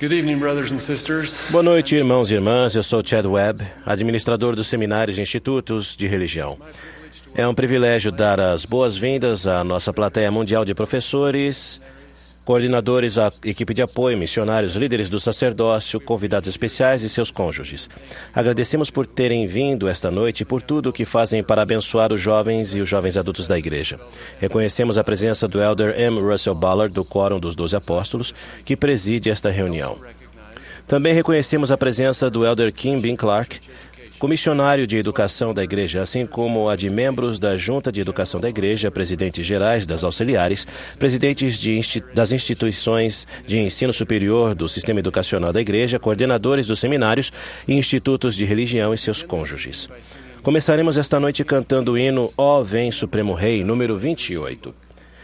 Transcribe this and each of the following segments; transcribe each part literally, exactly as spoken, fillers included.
Good evening, brothers and sisters. Boa noite, irmãos e irmãs. Eu sou Chad Webb, administrador dos seminários e institutos de religião. É um privilégio dar as boas-vindas à nossa plateia mundial de professores, coordenadores, a equipe de apoio, missionários, líderes do sacerdócio, convidados especiais e seus cônjuges. Agradecemos por terem vindo esta noite e por tudo o que fazem para abençoar os jovens e os jovens adultos da igreja. Reconhecemos a presença do Elder M. Russell Ballard, do Quórum dos Doze Apóstolos, que preside esta reunião. Também reconhecemos a presença do Elder Kim Bin Clark, comissionário de educação da igreja, assim como a de membros da Junta de Educação da Igreja, presidentes gerais das auxiliares, presidentes de insti- das instituições de ensino superior do sistema educacional da igreja, coordenadores dos seminários e institutos de religião e seus cônjuges. Começaremos esta noite cantando o hino Ó Vem Supremo Rei, número vinte e oito.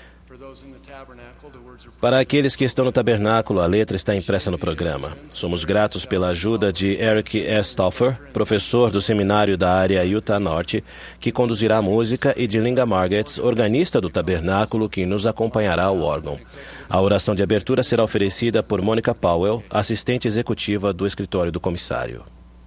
Para aqueles que estão no tabernáculo, a letra está impressa no programa. Somos gratos pela ajuda de Eric S. Stauffer, professor do seminário da área Utah Norte, que conduzirá a música, e de Linda Margetts, organista do tabernáculo, que nos acompanhará ao órgão. A oração de abertura será oferecida por Mônica Powell, assistente executiva do escritório do comissário.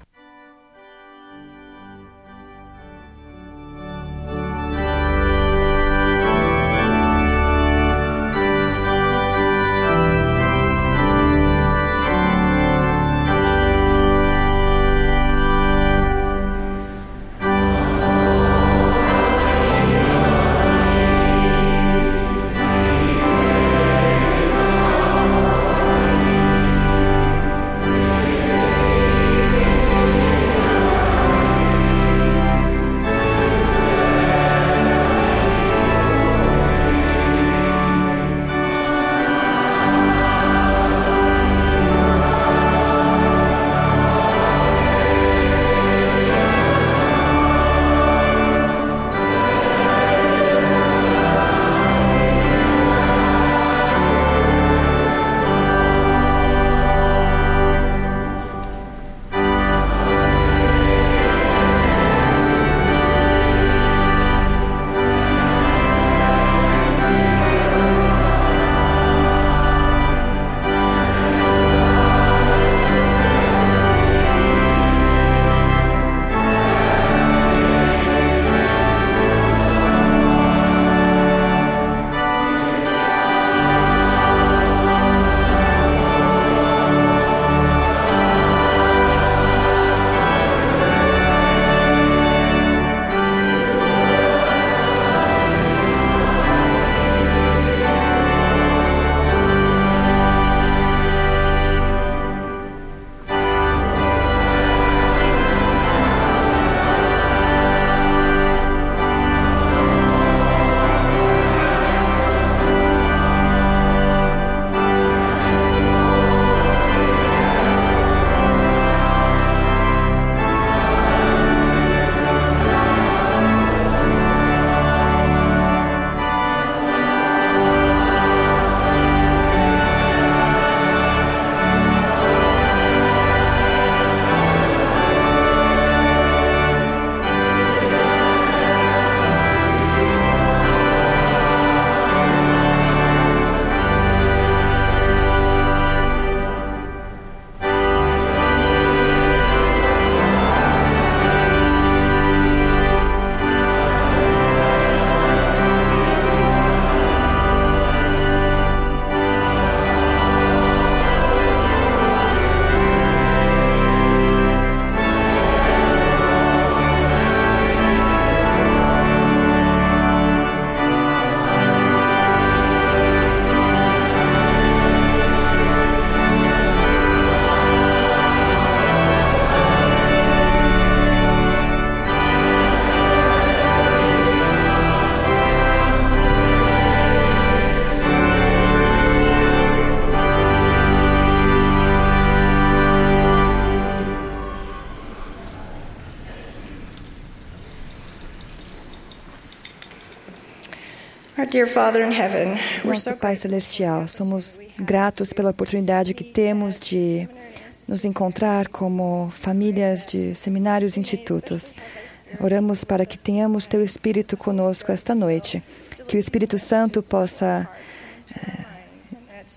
Nosso Pai Celestial, somos gratos pela oportunidade que temos de nos encontrar como famílias de seminários e institutos. Oramos para que tenhamos Teu Espírito conosco esta noite, que o Espírito Santo possa eh,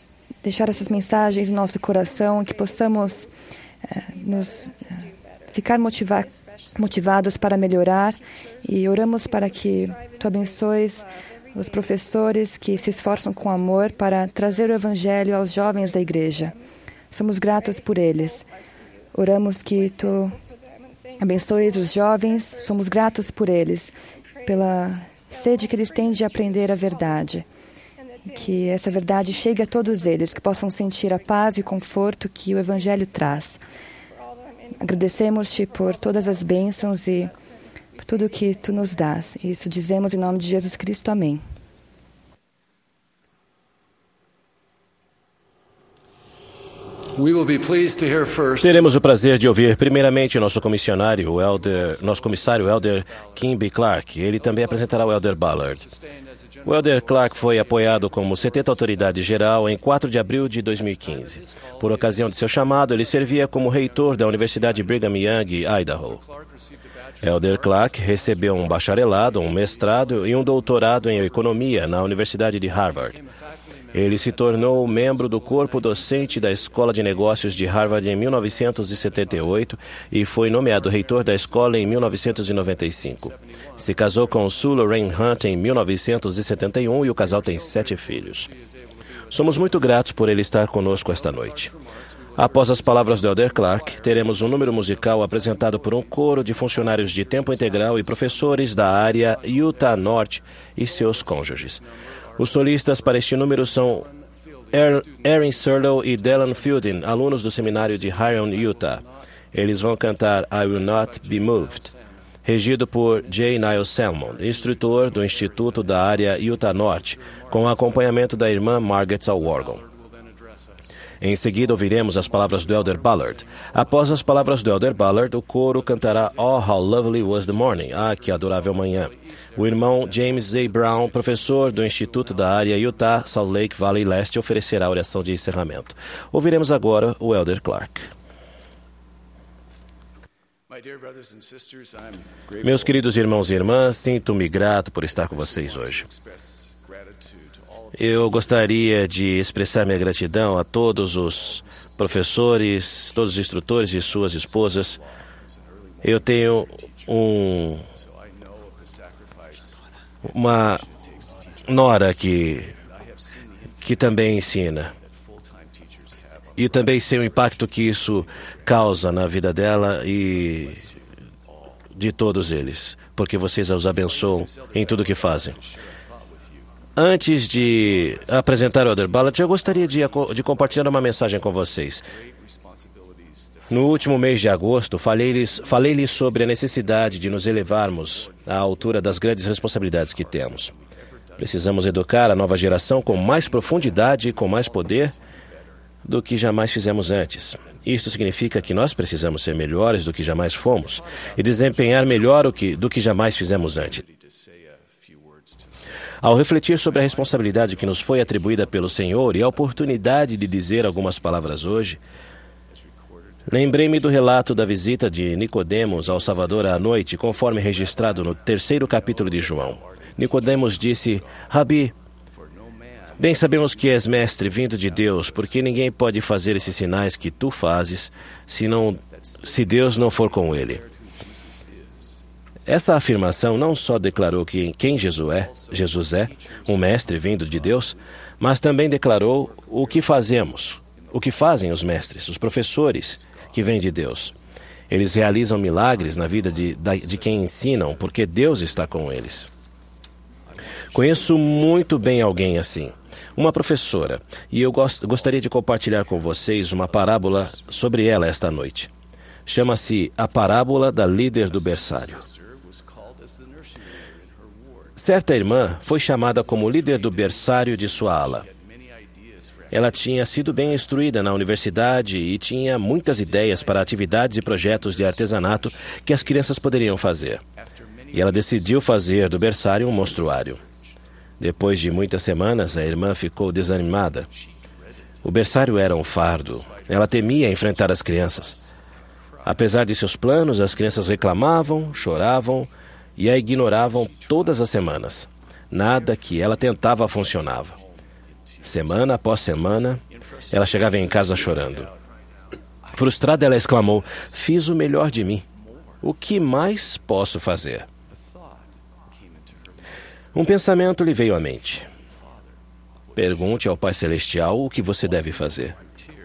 deixar essas mensagens em nosso coração, que possamos uh, nos uh, ficar motiva- motivados para melhorar, e oramos para que Tu abençoes os professores que se esforçam com amor para trazer o Evangelho aos jovens da igreja. Somos gratos por eles. Oramos que Tu abençoes os jovens, somos gratos por eles, pela sede que eles têm de aprender a verdade. Que essa verdade chegue a todos eles, que possam sentir a paz e o conforto que o Evangelho traz. Agradecemos-Te por todas as bênçãos e por tudo que Tu nos dás. Isso dizemos em nome de Jesus Cristo. Amém. Teremos o prazer de ouvir primeiramente nosso comissionário, o Elder, nosso comissário Elder Kim B. Clark. Ele também apresentará o Elder Ballard. O Elder Clark foi apoiado como setenta autoridade geral em quatro de abril de dois mil e quinze. Por ocasião de seu chamado, ele servia como reitor da Universidade Brigham Young, Idaho. Elder Clark recebeu um bacharelado, um mestrado e um doutorado em economia na Universidade de Harvard. Ele se tornou membro do corpo docente da Escola de Negócios de Harvard em mil novecentos e setenta e oito e foi nomeado reitor da escola em mil novecentos e noventa e cinco. Se casou com Sue Lorraine Hunt em mil novecentos e setenta e um e o casal tem sete filhos. Somos muito gratos por ele estar conosco esta noite. Após as palavras do Elder Clark, teremos um número musical apresentado por um coro de funcionários de tempo integral e professores da área Utah Norte e seus cônjuges. Os solistas para este número são Erin Serlow e Dylan Fielding, alunos do seminário de Hyron, Utah. Eles vão cantar I Will Not Be Moved, regido por J. Niles Salmon, instrutor do Instituto da área Utah Norte, com o acompanhamento da irmã Margaret Alworgon. Em seguida, ouviremos as palavras do Elder Ballard. Após as palavras do Elder Ballard, o coro cantará Oh, How Lovely Was the Morning, Ah, que adorável manhã. O irmão James A. Brown, professor do Instituto da área Utah, Salt Lake Valley Leste, oferecerá a oração de encerramento. Ouviremos agora o Elder Clark. Meus queridos irmãos e irmãs, sinto-me grato por estar com vocês hoje. Eu gostaria de expressar minha gratidão a todos os professores, todos os instrutores e suas esposas. Eu tenho um, uma nora que, que também ensina. E também sei o impacto que isso causa na vida dela e de todos eles, porque vocês os abençoam em tudo que fazem. Antes de apresentar o Elder Ballard, eu gostaria de, de compartilhar uma mensagem com vocês. No último mês de agosto, falei-lhes falei-lhes sobre a necessidade de nos elevarmos à altura das grandes responsabilidades que temos. Precisamos educar a nova geração com mais profundidade e com mais poder do que jamais fizemos antes. Isto significa que nós precisamos ser melhores do que jamais fomos e desempenhar melhor o que, do que jamais fizemos antes. Ao refletir sobre a responsabilidade que nos foi atribuída pelo Senhor e a oportunidade de dizer algumas palavras hoje, lembrei-me do relato da visita de Nicodemos ao Salvador à noite, conforme registrado no terceiro capítulo de João. Nicodemos disse, Rabi, bem sabemos que és mestre vindo de Deus, porque ninguém pode fazer esses sinais que tu fazes se, não, se Deus não for com ele. Essa afirmação não só declarou que quem Jesus é, Jesus é, um mestre vindo de Deus, mas também declarou o que fazemos, o que fazem os mestres, os professores que vêm de Deus. Eles realizam milagres na vida de, de quem ensinam, porque Deus está com eles. Conheço muito bem alguém assim, uma professora, e eu gost, gostaria de compartilhar com vocês uma parábola sobre ela esta noite. Chama-se A Parábola da Líder do Berçário. Certa irmã foi chamada como líder do berçário de sua ala. Ela tinha sido bem instruída na universidade e tinha muitas ideias para atividades e projetos de artesanato que as crianças poderiam fazer. E ela decidiu fazer do berçário um mostruário. Depois de muitas semanas, a irmã ficou desanimada. O berçário era um fardo. Ela temia enfrentar as crianças. Apesar de seus planos, as crianças reclamavam, choravam e a ignoravam todas as semanas. Nada que ela tentava funcionava. Semana após semana, ela chegava em casa chorando. Frustrada, ela exclamou: fiz o melhor de mim. O que mais posso fazer? Um pensamento lhe veio à mente. Pergunte ao Pai Celestial o que você deve fazer.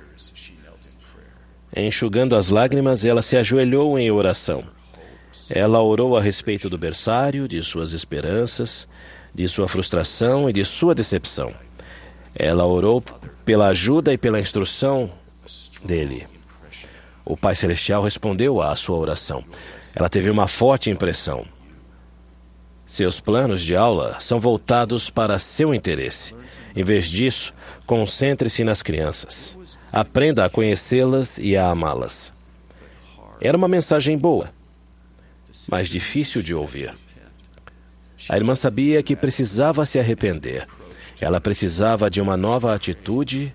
Enxugando as lágrimas, ela se ajoelhou em oração. Ela orou a respeito do berçário, de suas esperanças, de sua frustração e de sua decepção. Ela orou pela ajuda e pela instrução dele. O Pai Celestial respondeu à sua oração. Ela teve uma forte impressão. Seus planos de aula são voltados para seu interesse. Em vez disso, concentre-se nas crianças. Aprenda a conhecê-las e a amá-las. Era uma mensagem boa, mas difícil de ouvir. A irmã sabia que precisava se arrepender. Ela precisava de uma nova atitude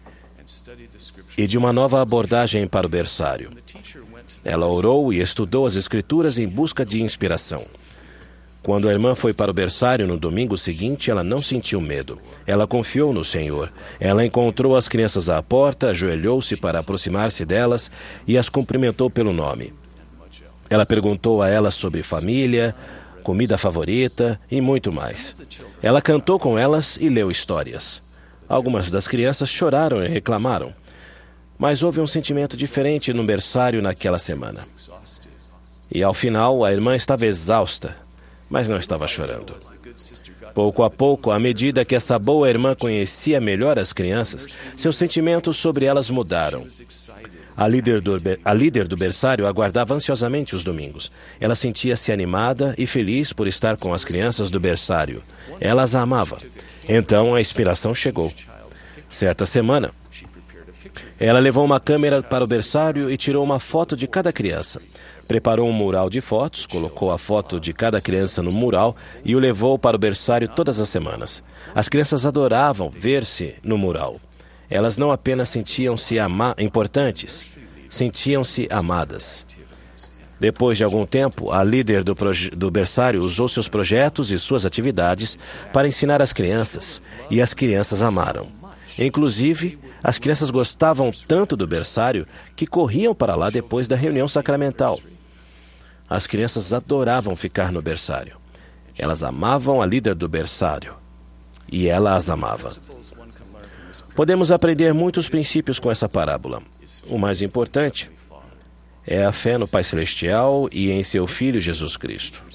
e de uma nova abordagem para o berçário. Ela orou e estudou as Escrituras em busca de inspiração. Quando a irmã foi para o berçário no domingo seguinte, ela não sentiu medo. Ela confiou no Senhor. Ela encontrou as crianças à porta, ajoelhou-se para aproximar-se delas e as cumprimentou pelo nome. Ela perguntou a elas sobre família, comida favorita e muito mais. Ela cantou com elas e leu histórias. Algumas das crianças choraram e reclamaram. Mas houve um sentimento diferente no berçário naquela semana. E ao final, a irmã estava exausta, mas não estava chorando. Pouco a pouco, à medida que essa boa irmã conhecia melhor as crianças, seus sentimentos sobre elas mudaram. A líder do, a líder do berçário aguardava ansiosamente os domingos. Ela sentia-se animada e feliz por estar com as crianças do berçário. Ela as amava. Então a inspiração chegou. Certa semana, ela levou uma câmera para o berçário e tirou uma foto de cada criança. Preparou um mural de fotos, colocou a foto de cada criança no mural e o levou para o berçário todas as semanas. As crianças adoravam ver-se no mural. Elas não apenas sentiam-se ama- importantes, sentiam-se amadas. Depois de algum tempo, a líder do, proje- do berçário usou seus projetos e suas atividades para ensinar as crianças, e as crianças amaram. Inclusive, as crianças gostavam tanto do berçário que corriam para lá depois da reunião sacramental. As crianças adoravam ficar no berçário. Elas amavam a líder do berçário. E ela as amava. Podemos aprender muitos princípios com essa parábola. O mais importante é a fé no Pai Celestial e em seu Filho Jesus Cristo.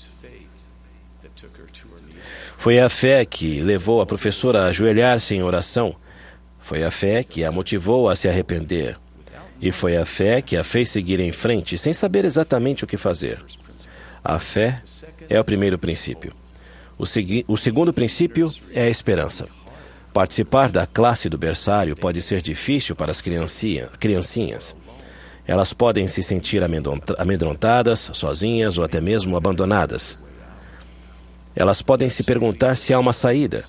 Foi a fé que levou a professora a ajoelhar-se em oração. Foi a fé que a motivou a se arrepender. E foi a fé que a fez seguir em frente, sem saber exatamente o que fazer. A fé é o primeiro princípio. O, segui- o segundo princípio é a esperança. Participar da classe do berçário pode ser difícil para as criancinha, criancinhas. Elas podem se sentir amedronta- amedrontadas, sozinhas ou até mesmo abandonadas. Elas podem se perguntar se há uma saída.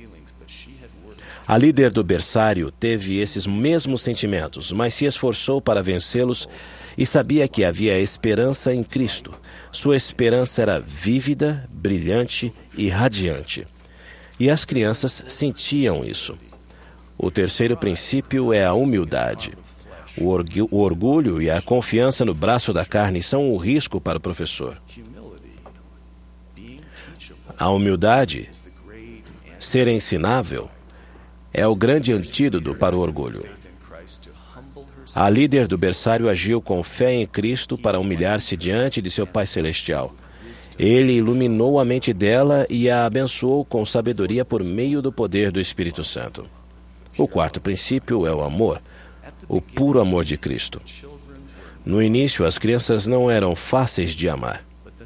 A líder do berçário teve esses mesmos sentimentos, mas se esforçou para vencê-los e sabia que havia esperança em Cristo. Sua esperança era vívida, brilhante e radiante. E as crianças sentiam isso. O terceiro princípio é a humildade. O, orgu- o orgulho e a confiança no braço da carne são um risco para o professor. A humildade, ser ensinável, é o grande antídoto para o orgulho. A líder do berçário agiu com fé em Cristo para humilhar-se diante de seu Pai Celestial. Ele iluminou a mente dela e a abençoou com sabedoria por meio do poder do Espírito Santo. O quarto princípio é o amor, o puro amor de Cristo. No início, as crianças não eram fáceis de amar.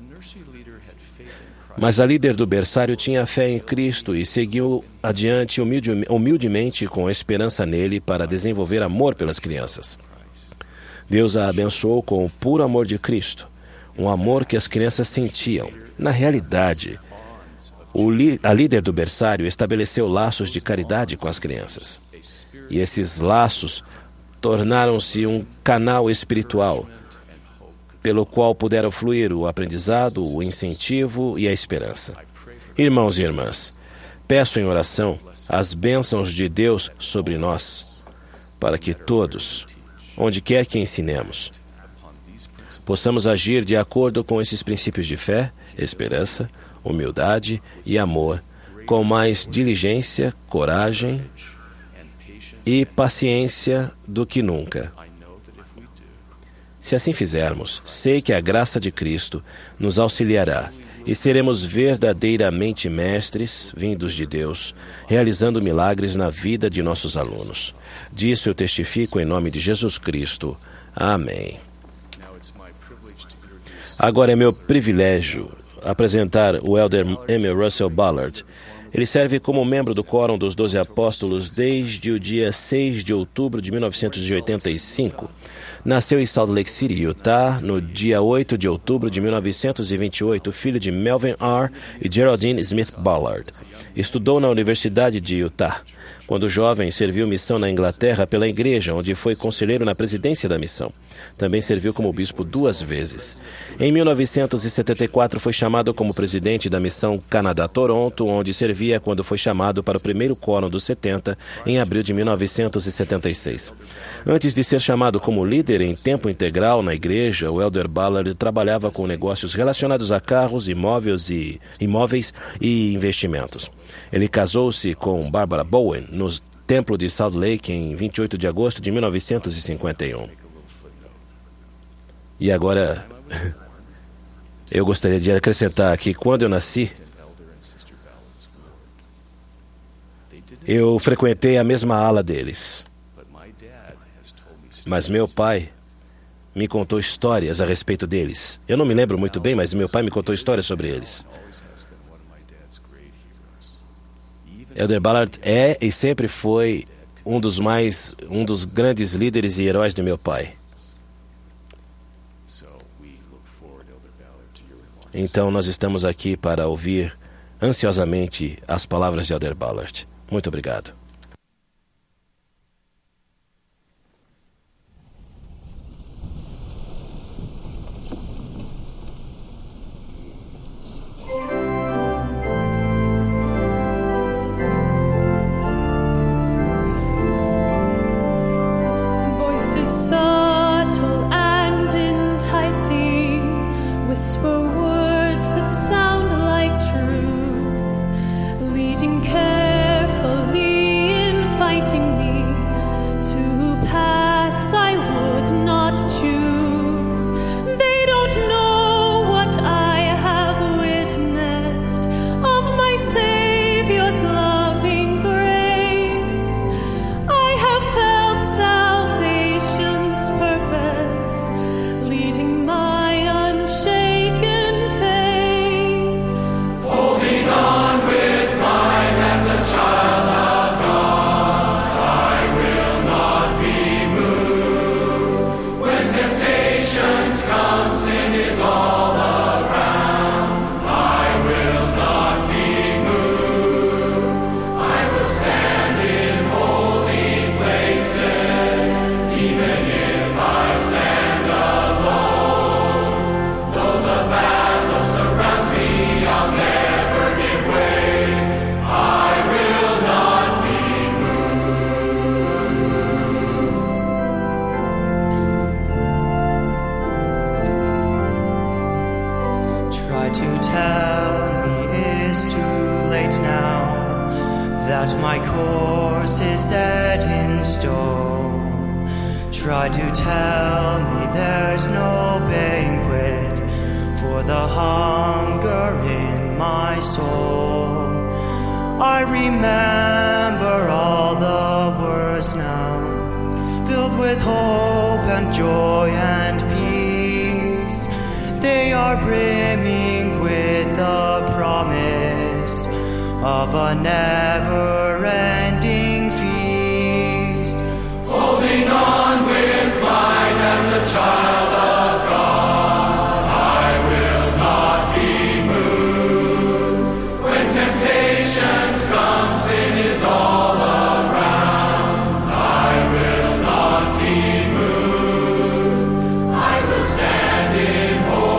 Mas a líder do berçário tinha fé em Cristo e seguiu adiante humilde, humildemente com esperança nele para desenvolver amor pelas crianças. Deus a abençoou com o puro amor de Cristo, um amor que as crianças sentiam. Na realidade, o li, a líder do berçário estabeleceu laços de caridade com as crianças. E esses laços tornaram-se um canal espiritual pelo qual puderam fluir o aprendizado, o incentivo e a esperança. Irmãos e irmãs, peço em oração as bênçãos de Deus sobre nós, para que todos, onde quer que ensinemos, possamos agir de acordo com esses princípios de fé, esperança, humildade e amor, com mais diligência, coragem e paciência do que nunca. Se assim fizermos, sei que a graça de Cristo nos auxiliará e seremos verdadeiramente mestres vindos de Deus, realizando milagres na vida de nossos alunos. Disso eu testifico em nome de Jesus Cristo. Amém. Agora é meu privilégio apresentar o Elder M. Russell Ballard. Ele serve como membro do Quórum dos Doze Apóstolos desde o dia seis de outubro de mil novecentos e oitenta e cinco. Nasceu em Salt Lake City, Utah, no dia oito de outubro de mil novecentos e vinte e oito, filho de Melvin R. e Geraldine Smith Ballard. Estudou na Universidade de Utah. Quando jovem, serviu missão na Inglaterra pela igreja, onde foi conselheiro na presidência da missão. Também serviu como bispo duas vezes. Em mil novecentos e setenta e quatro, foi chamado como presidente da missão Canadá-Toronto, onde servia quando foi chamado para o primeiro Quórum dos setenta, em abril de mil novecentos e setenta e seis. Antes de ser chamado como líder em tempo integral na igreja, o Elder Ballard trabalhava com negócios relacionados a carros, imóveis e, imóveis e investimentos. Ele casou-se com Barbara Bowen no Templo de Salt Lake em vinte e oito de agosto de mil novecentos e cinquenta e um. E agora, eu gostaria de acrescentar que quando eu nasci, eu frequentei a mesma ala deles. Mas meu pai me contou histórias a respeito deles. Eu não me lembro muito bem, mas meu pai me contou histórias sobre eles. Elder Ballard é e sempre foi um dos mais, um dos grandes líderes e heróis do meu pai. Então nós estamos aqui para ouvir ansiosamente as palavras de Elder Ballard. Muito obrigado.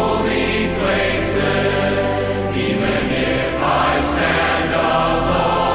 Even if I stand alone.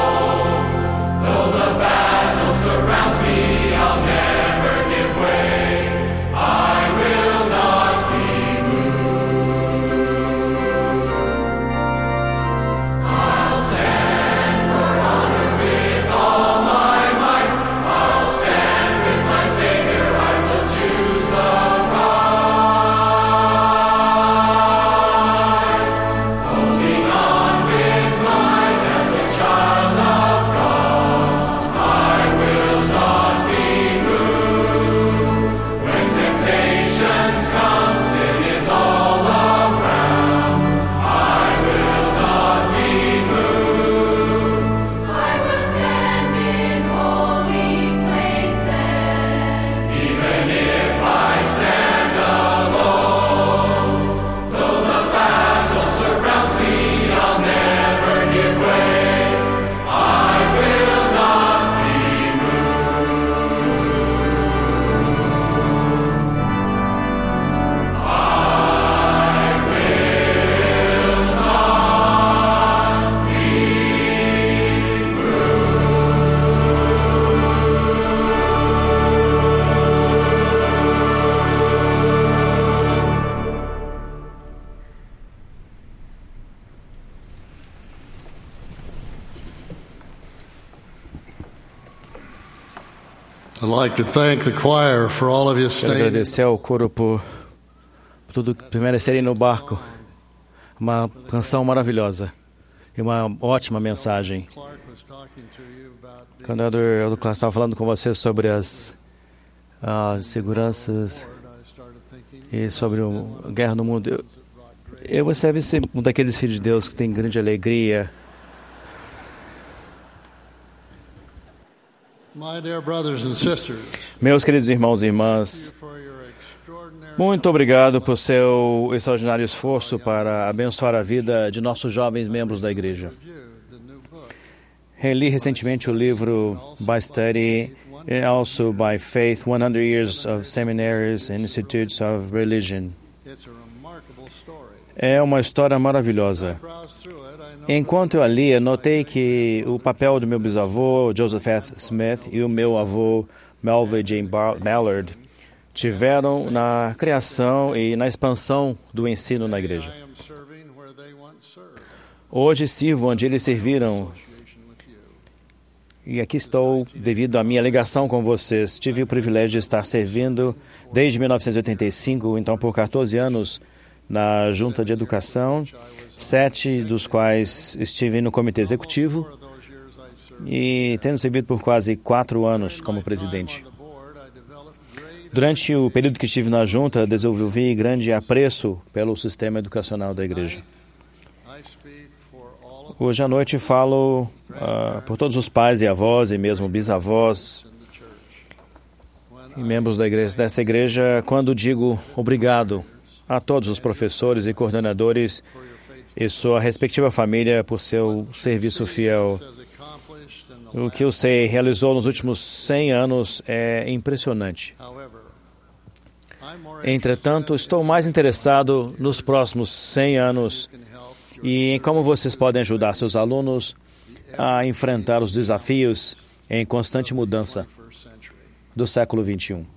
Quero agradecer ao coro por, por tudo permanecerem no barco. Uma canção maravilhosa e uma ótima mensagem. Quando o Elder Clark estava falando com você sobre as, as seguranças e sobre a guerra no mundo, eu, eu você deve ser um daqueles filhos de Deus que tem grande alegria. Meus queridos irmãos e irmãs, muito obrigado por seu extraordinário esforço para abençoar a vida de nossos jovens membros da igreja. Reli recentemente o livro By Study and also By Faith, one hundred Years of Seminaries and Institutes of Religion. É uma história maravilhosa. Enquanto eu a lia, notei que o papel do meu bisavô, Joseph F. Smith, e o meu avô, Melvin J. Ballard, tiveram na criação e na expansão do ensino na igreja. Hoje sirvo onde eles serviram. E aqui estou devido à minha ligação com vocês. Tive o privilégio de estar servindo desde mil novecentos e oitenta e cinco, então por quatorze anos, na Junta de Educação, sete dos quais estive no Comitê Executivo e tendo servido por quase quatro anos como presidente. Durante o período que estive na Junta, desenvolvi grande apreço pelo sistema educacional da igreja. Hoje à noite falo uh, por todos os pais e avós e mesmo bisavós e membros da igreja, dessa igreja, quando digo obrigado a todos os professores e coordenadores e sua respectiva família por seu serviço fiel. O que eu sei realizou nos últimos cem anos é impressionante. Entretanto, estou mais interessado nos próximos cem anos e em como vocês podem ajudar seus alunos a enfrentar os desafios em constante mudança do século vinte e um.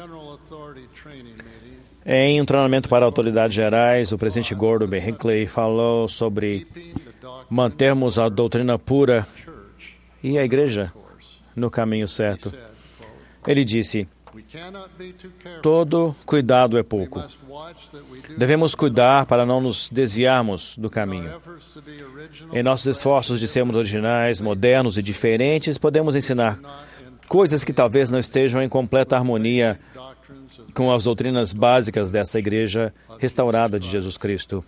Em um treinamento para autoridades gerais, o presidente Gordon B. Hinckley falou sobre mantermos a doutrina pura e a igreja no caminho certo. Ele disse: todo cuidado é pouco. Devemos cuidar para não nos desviarmos do caminho. Em nossos esforços de sermos originais, modernos e diferentes, podemos ensinar coisas que talvez não estejam em completa harmonia com as doutrinas básicas dessa igreja restaurada de Jesus Cristo.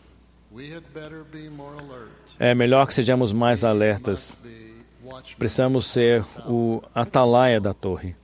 É melhor que sejamos mais alertas. Precisamos ser o atalaia da torre.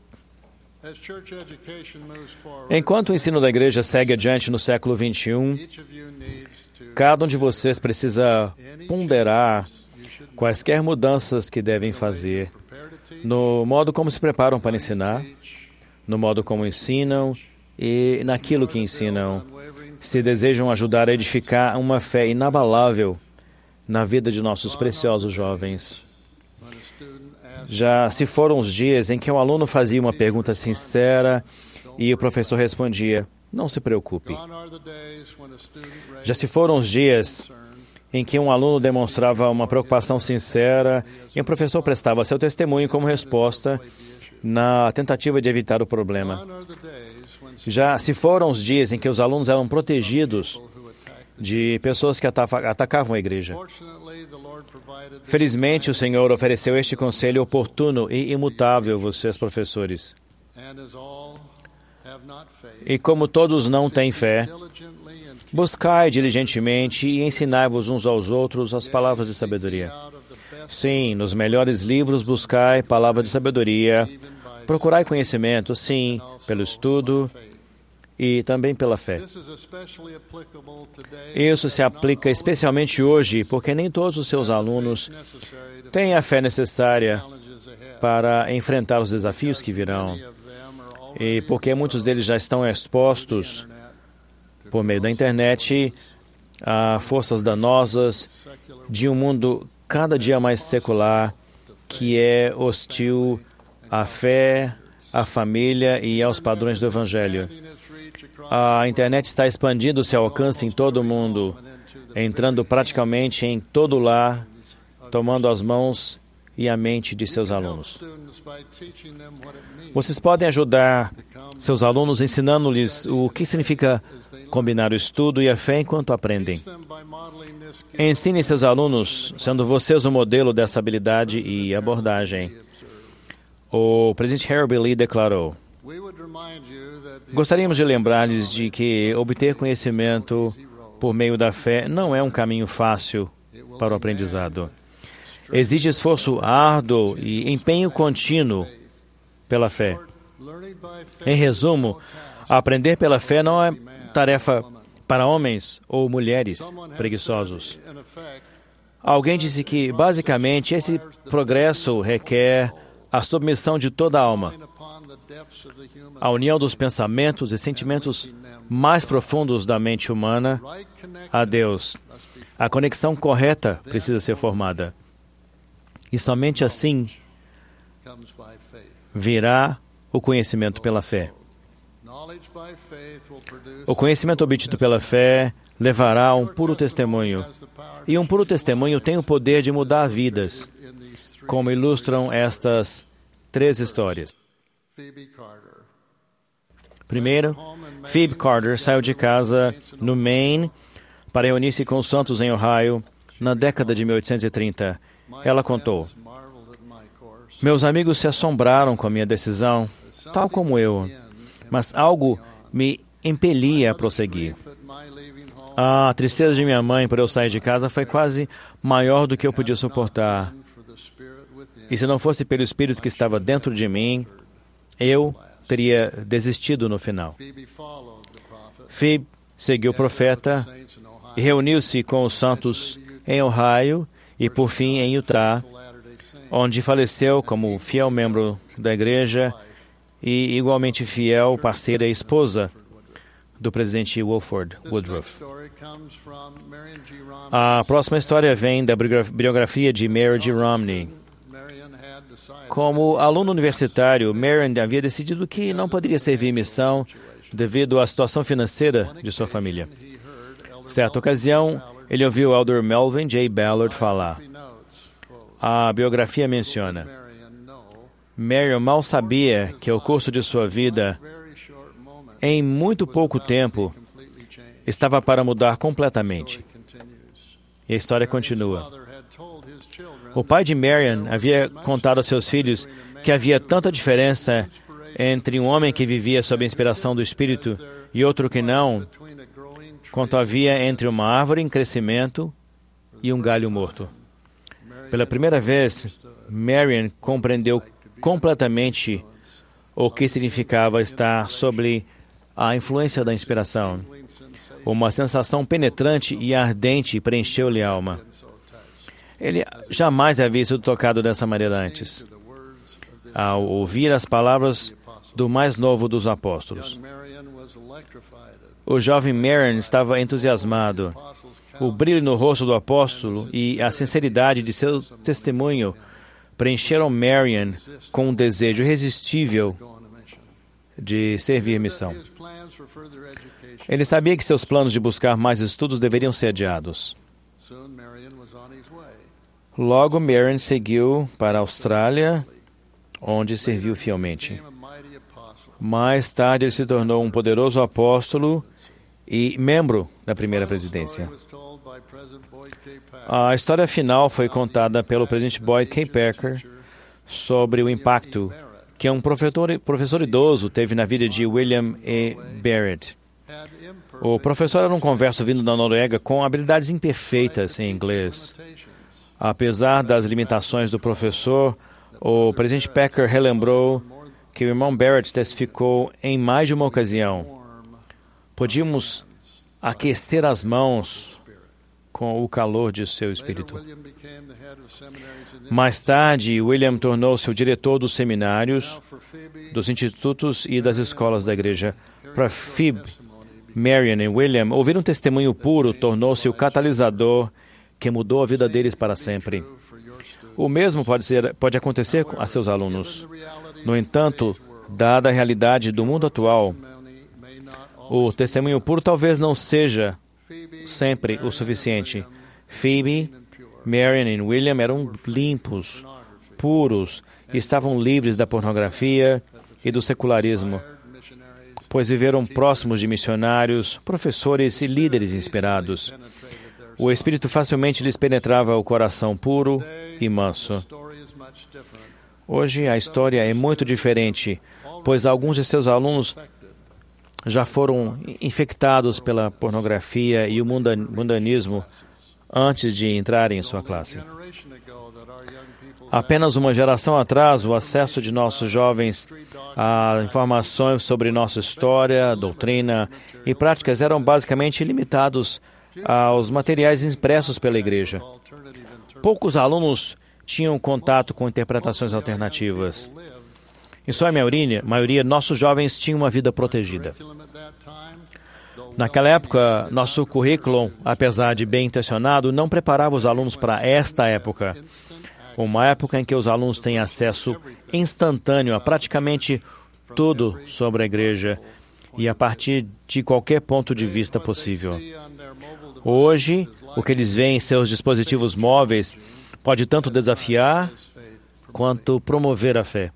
Enquanto o ensino da igreja segue adiante no século vinte e um, cada um de vocês precisa ponderar quaisquer mudanças que devem fazer no modo como se preparam para ensinar, no modo como ensinam e naquilo que ensinam, se desejam ajudar a edificar uma fé inabalável na vida de nossos preciosos jovens. Já se foram os dias em que um aluno fazia uma pergunta sincera e o professor respondia: não se preocupe. Já se foram os dias em que um aluno demonstrava uma preocupação sincera e o professor prestava seu testemunho como resposta na tentativa de evitar o problema. Já se foram os dias em que os alunos eram protegidos de pessoas que atacavam a igreja. Felizmente, o Senhor ofereceu este conselho oportuno e imutável a vocês, professores. E como todos não têm fé, buscai diligentemente e ensinai-vos uns aos outros as palavras de sabedoria. Sim, nos melhores livros buscai palavra de sabedoria, procurai conhecimento, sim, pelo estudo e também pela fé. Isso se aplica especialmente hoje, porque nem todos os seus alunos têm a fé necessária para enfrentar os desafios que virão, e porque muitos deles já estão expostos por meio da internet a forças danosas de um mundo cada dia mais secular, que é hostil à fé, à família e aos padrões do Evangelho. A internet está expandindo seu alcance em todo o mundo, entrando praticamente em todo lar, tomando as mãos e a mente de seus alunos. Vocês podem ajudar seus alunos ensinando-lhes o que significa combinar o estudo e a fé enquanto aprendem. Ensine seus alunos, sendo vocês o modelo dessa habilidade e abordagem. O presidente Harold B. Lee declarou: gostaríamos de lembrar-lhes de que obter conhecimento por meio da fé não é um caminho fácil para o aprendizado. Exige esforço árduo e empenho contínuo pela fé. Em resumo, aprender pela fé não é tarefa para homens ou mulheres preguiçosos. Alguém disse que, basicamente, esse progresso requer a submissão de toda a alma, a união dos pensamentos e sentimentos mais profundos da mente humana a Deus. A conexão correta precisa ser formada. E somente assim virá o conhecimento pela fé. O conhecimento obtido pela fé levará a um puro testemunho. E um puro testemunho tem o poder de mudar vidas, como ilustram estas três histórias. Primeiro, Phoebe Carter saiu de casa no Maine para reunir-se com os santos em Ohio na década de mil oitocentos e trinta. Ela contou: meus amigos se assombraram com a minha decisão, tal como eu, mas algo me impelia a prosseguir. A tristeza de minha mãe por eu sair de casa foi quase maior do que eu podia suportar. E se não fosse pelo Espírito que estava dentro de mim, eu teria desistido no final. Phoebe seguiu o profeta e reuniu-se com os santos em Ohio e, por fim, em Utah, onde faleceu como fiel membro da igreja e igualmente fiel parceira e esposa do presidente Wilford Woodruff. A próxima história vem da biografia de Mary G. Romney. Como aluno universitário, Marion havia decidido que não poderia servir missão devido à situação financeira de sua família. Certa ocasião, ele ouviu o elder Melvin J. Ballard falar. A biografia menciona: Marion mal sabia que o curso de sua vida, em muito pouco tempo, estava para mudar completamente. E a história continua. O pai de Marion havia contado a seus filhos que havia tanta diferença entre um homem que vivia sob a inspiração do Espírito e outro que não, quanto havia entre uma árvore em crescimento e um galho morto. Pela primeira vez, Marion compreendeu completamente o que significava estar sob a influência da inspiração. Uma sensação penetrante e ardente preencheu-lhe a alma. Ele jamais havia sido tocado dessa maneira antes, ao ouvir as palavras do mais novo dos apóstolos. O jovem Marion estava entusiasmado. O brilho no rosto do apóstolo e a sinceridade de seu testemunho preencheram Marion com um desejo irresistível de servir missão. Ele sabia que seus planos de buscar mais estudos deveriam ser adiados. Logo, Marion seguiu para a Austrália, onde serviu fielmente. Mais tarde, ele se tornou um poderoso apóstolo e membro da primeira presidência. A história final foi contada pelo presidente Boyd K. Packer sobre o impacto que um professor, professor idoso teve na vida de William E. Barrett. O professor era um converso vindo da Noruega com habilidades imperfeitas em inglês. Apesar das limitações do professor, o presidente Packer relembrou que o irmão Barrett testificou em mais de uma ocasião: podíamos aquecer as mãos com o calor de seu espírito. Mais tarde, William tornou-se o diretor dos seminários, dos institutos e das escolas da igreja. Para Phoebe, Marion e William, ouvir um testemunho puro tornou-se o catalisador que mudou a vida deles para sempre. O mesmo pode ser, pode acontecer a seus alunos. No entanto, dada a realidade do mundo atual, o testemunho puro talvez não seja sempre o suficiente. Phoebe, Marion e William eram limpos, puros e estavam livres da pornografia e do secularismo, pois viveram próximos de missionários, professores e líderes inspirados. O Espírito facilmente lhes penetrava o coração puro e manso. Hoje a história é muito diferente, pois alguns de seus alunos já foram infectados pela pornografia e o mundanismo antes de entrarem em sua classe. Apenas uma geração atrás, o acesso de nossos jovens a informações sobre nossa história, doutrina e práticas eram basicamente limitados aos materiais impressos pela igreja. Poucos alunos tinham contato com interpretações alternativas. Em sua maioria, maioria, nossos jovens tinham uma vida protegida. Naquela época, nosso currículo, apesar de bem intencionado, não preparava os alunos para esta época. Uma época em que os alunos têm acesso instantâneo a praticamente tudo sobre a igreja e a partir de qualquer ponto de vista possível. Hoje, o que eles veem em seus dispositivos móveis pode tanto desafiar quanto promover a fé.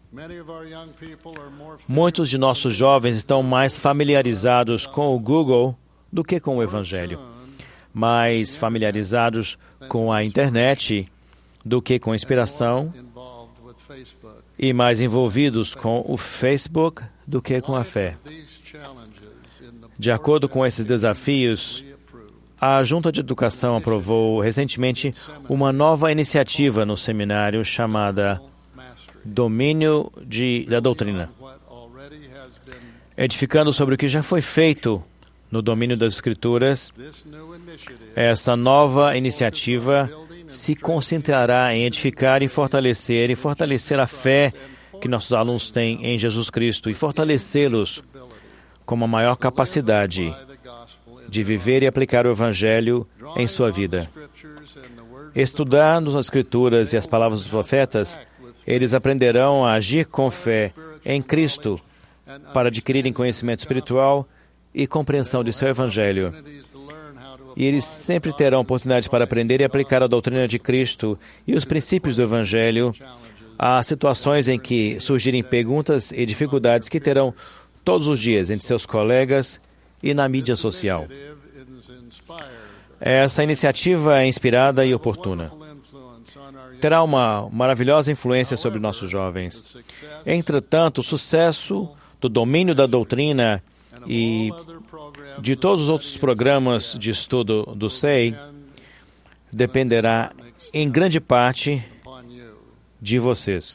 Muitos de nossos jovens estão mais familiarizados com o Google do que com o Evangelho, mais familiarizados com a internet do que com a inspiração e mais envolvidos com o Facebook do que com a fé. De acordo com esses desafios, a Junta de Educação aprovou recentemente uma nova iniciativa no seminário chamada Domínio de, da Doutrina, edificando sobre o que já foi feito no domínio das Escrituras. Essa nova iniciativa se concentrará em edificar e fortalecer e fortalecer a fé que nossos alunos têm em Jesus Cristo e fortalecê-los com uma maior capacidade de viver e aplicar o Evangelho em sua vida. Estudando as Escrituras e as palavras dos profetas, eles aprenderão a agir com fé em Cristo para adquirirem conhecimento espiritual e compreensão de seu Evangelho. E eles sempre terão oportunidade para aprender e aplicar a doutrina de Cristo e os princípios do Evangelho a situações em que surgirem perguntas e dificuldades que terão todos os dias entre seus colegas e na mídia social. Essa iniciativa é inspirada e oportuna. Terá uma maravilhosa influência sobre nossos jovens. Entretanto, o sucesso do domínio da doutrina e de todos os outros programas de estudo do S E I dependerá em grande parte de vocês.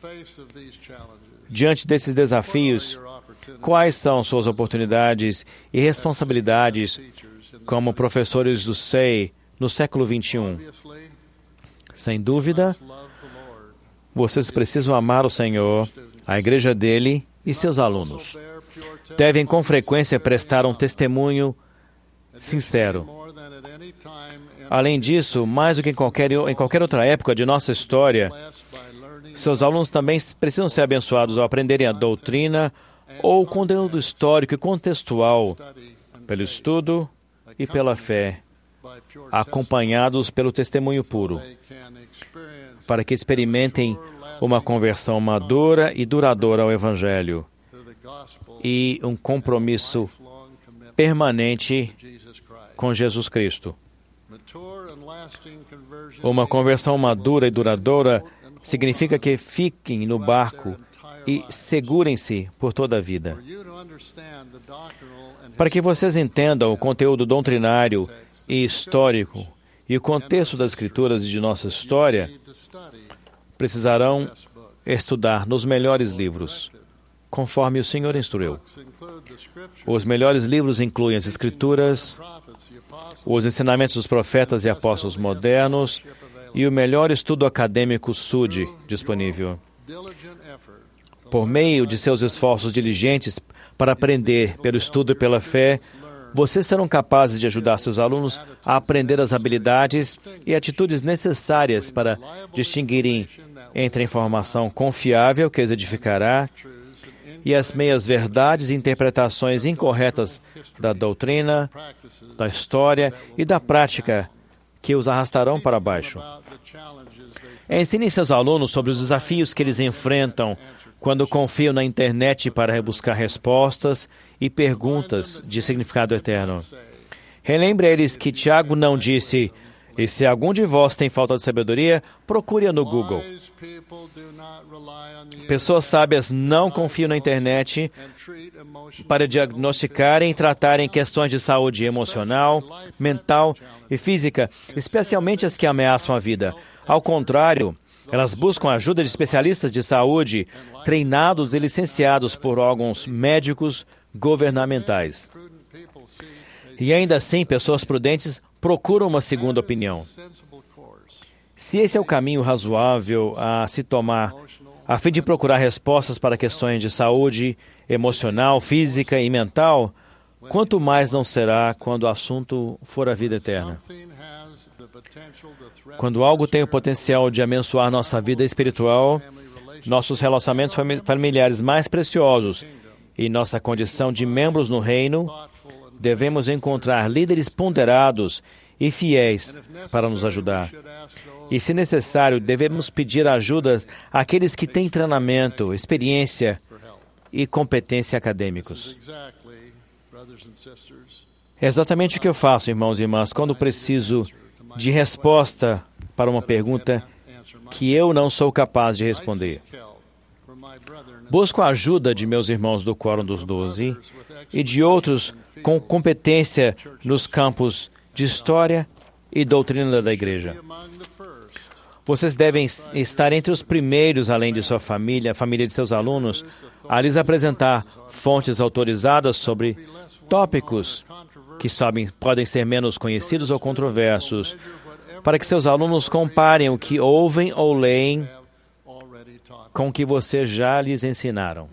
Diante desses desafios, quais são suas oportunidades e responsabilidades como professores do S E I no século vinte e um? Sem dúvida, vocês precisam amar o Senhor, a igreja dele e seus alunos. Devem com frequência prestar um testemunho sincero. Além disso, mais do que em qualquer, em qualquer outra época de nossa história, seus alunos também precisam ser abençoados ao aprenderem a doutrina ou o conteúdo histórico e contextual pelo estudo e pela fé, acompanhados pelo testemunho puro, para que experimentem uma conversão madura e duradoura ao Evangelho e um compromisso permanente com Jesus Cristo. Uma conversão madura e duradoura significa que fiquem no barco e segurem-se por toda a vida. Para que vocês entendam o conteúdo doutrinário e histórico e o contexto das Escrituras e de nossa história, precisarão estudar nos melhores livros, conforme o Senhor instruiu. Os melhores livros incluem as Escrituras, os ensinamentos dos profetas e apóstolos modernos e o melhor estudo acadêmico S U D disponível. Por meio de seus esforços diligentes para aprender pelo estudo e pela fé, vocês serão capazes de ajudar seus alunos a aprender as habilidades e atitudes necessárias para distinguirem entre a informação confiável que os edificará e as meias-verdades e interpretações incorretas da doutrina, da história e da prática que os arrastarão para baixo. Ensine seus alunos sobre os desafios que eles enfrentam quando confiam na internet para buscar respostas e perguntas de significado eterno. Relembre a eles que Tiago não disse: e se algum de vós tem falta de sabedoria, procure-a no Google. Pessoas sábias não confiam na internet para diagnosticarem e tratarem questões de saúde emocional, mental e física, especialmente as que ameaçam a vida. Ao contrário, elas buscam a ajuda de especialistas de saúde, treinados e licenciados por órgãos médicos governamentais. E ainda assim, pessoas prudentes procuram uma segunda opinião. Se esse é o caminho razoável a se tomar, a fim de procurar respostas para questões de saúde emocional, física e mental, quanto mais não será quando o assunto for a vida eterna. Quando algo tem o potencial de abençoar nossa vida espiritual, nossos relacionamentos familiares mais preciosos e nossa condição de membros no reino, devemos encontrar líderes ponderados e fiéis para nos ajudar. E, se necessário, devemos pedir ajuda àqueles que têm treinamento, experiência e competência acadêmicos. É exatamente o que eu faço, irmãos e irmãs, quando preciso de resposta para uma pergunta que eu não sou capaz de responder. Busco a ajuda de meus irmãos do Quórum dos Doze e de outros com competência nos campos de história e doutrina da igreja. Vocês devem estar entre os primeiros, além de sua família, a família de seus alunos, a lhes apresentar fontes autorizadas sobre tópicos que sabem, podem ser menos conhecidos ou controversos, para que seus alunos comparem o que ouvem ou leem com o que vocês já lhes ensinaram.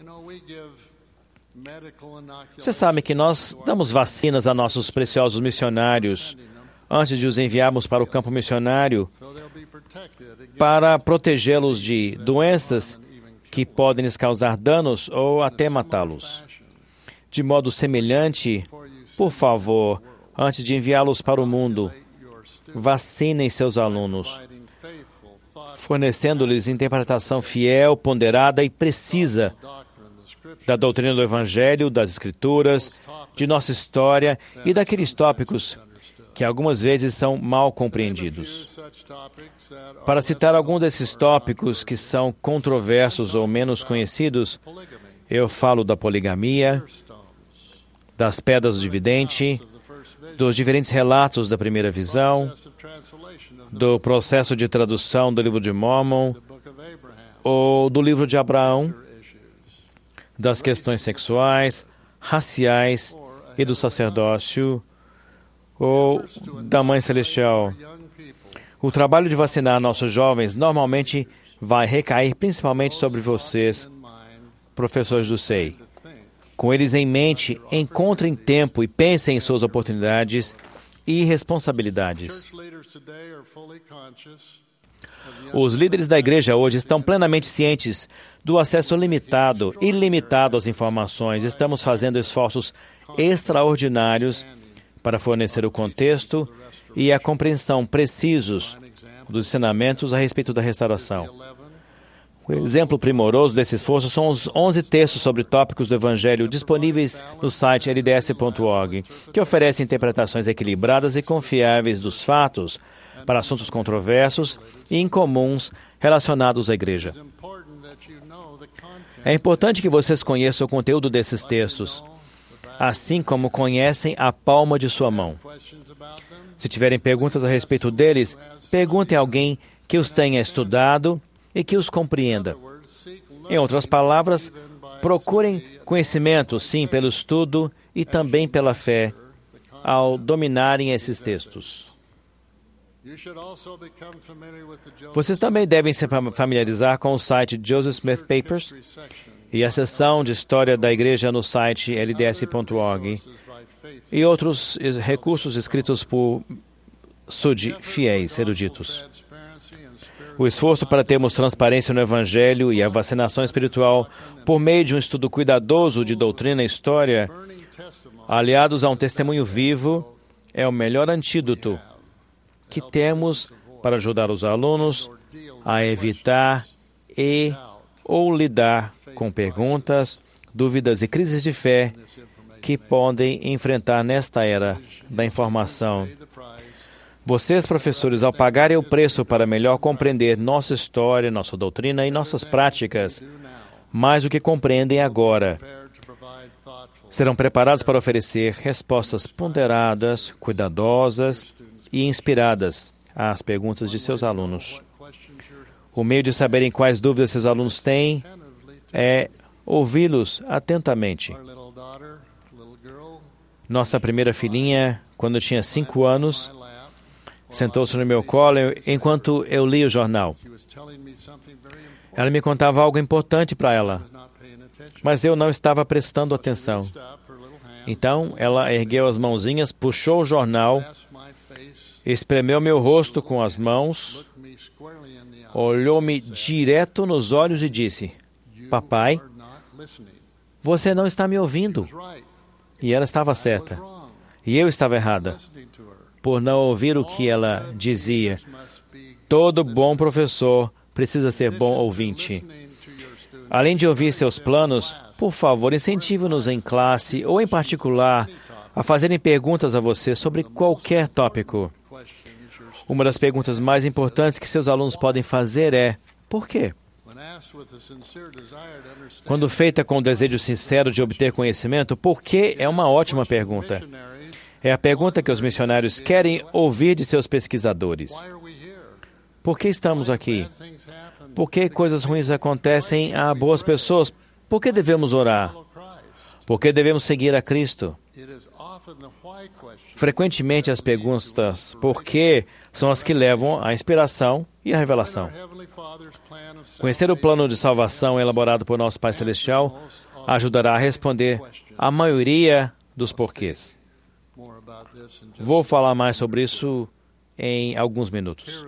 Você sabe que nós damos vacinas a nossos preciosos missionários antes de os enviarmos para o campo missionário para protegê-los de doenças que podem lhes causar danos ou até matá-los. De modo semelhante, por favor, antes de enviá-los para o mundo, vacinem seus alunos, fornecendo-lhes interpretação fiel, ponderada e precisa da doutrina do Evangelho, das Escrituras, de nossa história e daqueles tópicos que algumas vezes são mal compreendidos. Para citar algum desses tópicos que são controversos ou menos conhecidos, eu falo da poligamia, das pedras do vidente, dos diferentes relatos da primeira visão, do processo de tradução do livro de Mórmon ou do livro de Abraão, das questões sexuais, raciais e do sacerdócio, ou da Mãe Celestial. O trabalho de vacinar nossos jovens normalmente vai recair principalmente sobre vocês, professores do S E I. Com eles em mente, encontrem tempo e pensem em suas oportunidades e responsabilidades. Os líderes da igreja hoje estão plenamente cientes do acesso limitado, ilimitado às informações. Estamos fazendo esforços extraordinários para fornecer o contexto e a compreensão precisos dos ensinamentos a respeito da restauração. O exemplo primoroso desse esforço são os onze textos sobre tópicos do Evangelho disponíveis no site L D S ponto org, que oferecem interpretações equilibradas e confiáveis dos fatos para assuntos controversos e incomuns relacionados à igreja. É importante que vocês conheçam o conteúdo desses textos, assim como conhecem a palma de sua mão. Se tiverem perguntas a respeito deles, perguntem a alguém que os tenha estudado e que os compreenda. Em outras palavras, procurem conhecimento, sim, pelo estudo e também pela fé, ao dominarem esses textos. Vocês também devem se familiarizar com o site Joseph Smith Papers e a seção de História da Igreja no site L D S ponto org e outros recursos escritos por Sudi fiéis, eruditos. O esforço para termos transparência no Evangelho e a vacinação espiritual por meio de um estudo cuidadoso de doutrina e história, aliados a um testemunho vivo, é o melhor antídoto que temos para ajudar os alunos a evitar e ou lidar com perguntas, dúvidas e crises de fé que podem enfrentar nesta era da informação. Vocês, professores, ao pagarem o preço para melhor compreender nossa história, nossa doutrina e nossas práticas, mais do que compreendem agora, serão preparados para oferecer respostas ponderadas, cuidadosas e inspiradas às perguntas de seus alunos. O meio de saberem quais dúvidas seus alunos têm é ouvi-los atentamente. Nossa primeira filhinha, quando tinha cinco anos, sentou-se no meu colo enquanto eu lia o jornal. Ela me contava algo importante para ela, mas eu não estava prestando atenção. Então, ela ergueu as mãozinhas, puxou o jornal, espremeu meu rosto com as mãos, olhou-me direto nos olhos e disse: "Papai, você não está me ouvindo." E ela estava certa. E eu estava errada, por não ouvir o que ela dizia. Todo bom professor precisa ser bom ouvinte. Além de ouvir seus planos, por favor, incentive-nos em classe ou em particular a fazerem perguntas a você sobre qualquer tópico. Uma das perguntas mais importantes que seus alunos podem fazer é: por quê? Quando feita com o desejo sincero de obter conhecimento, por que é uma ótima pergunta. É a pergunta que os missionários querem ouvir de seus pesquisadores. Por que estamos aqui? Por que coisas ruins acontecem a boas pessoas? Por que devemos orar? Por que devemos seguir a Cristo? Frequentemente as perguntas por que são as que levam à inspiração e à revelação. Conhecer o plano de salvação elaborado por nosso Pai Celestial ajudará a responder a maioria dos porquês. Vou falar mais sobre isso em alguns minutos.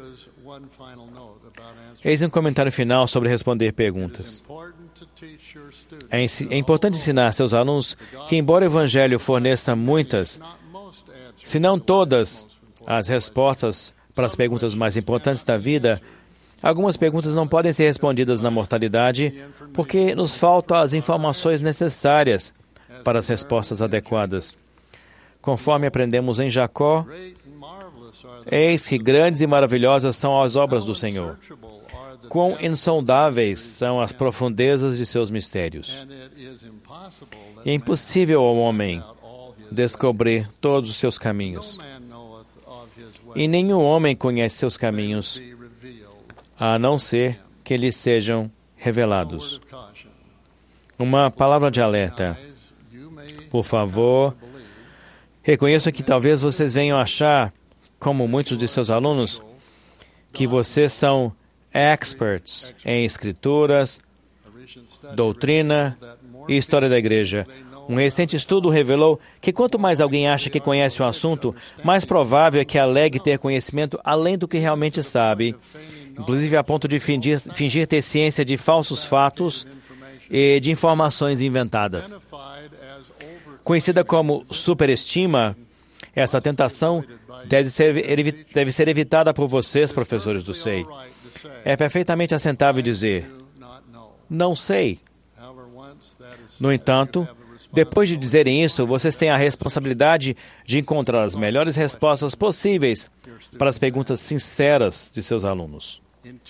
Eis um comentário final sobre responder perguntas. É, é importante ensinar seus alunos que, embora o Evangelho forneça muitas, se não todas, as respostas para as perguntas mais importantes da vida, algumas perguntas não podem ser respondidas na mortalidade porque nos faltam as informações necessárias para as respostas adequadas. Conforme aprendemos em Jacó, eis que grandes e maravilhosas são as obras do Senhor. Quão insondáveis são as profundezas de seus mistérios. É impossível ao homem descobrir todos os seus caminhos. E nenhum homem conhece seus caminhos, a não ser que lhes sejam revelados. Uma palavra de alerta. Por favor, reconheço que talvez vocês venham achar, como muitos de seus alunos, que vocês são experts em escrituras, doutrina e história da igreja. Um recente estudo revelou que quanto mais alguém acha que conhece um assunto, mais provável é que alegue ter conhecimento além do que realmente sabe, inclusive a ponto de fingir, fingir ter ciência de falsos fatos e de informações inventadas. Conhecida como superestima, essa tentação deve ser, deve ser evitada por vocês, professores do S E I. É perfeitamente assentável dizer: não sei. No entanto, depois de dizerem isso, vocês têm a responsabilidade de encontrar as melhores respostas possíveis para as perguntas sinceras de seus alunos.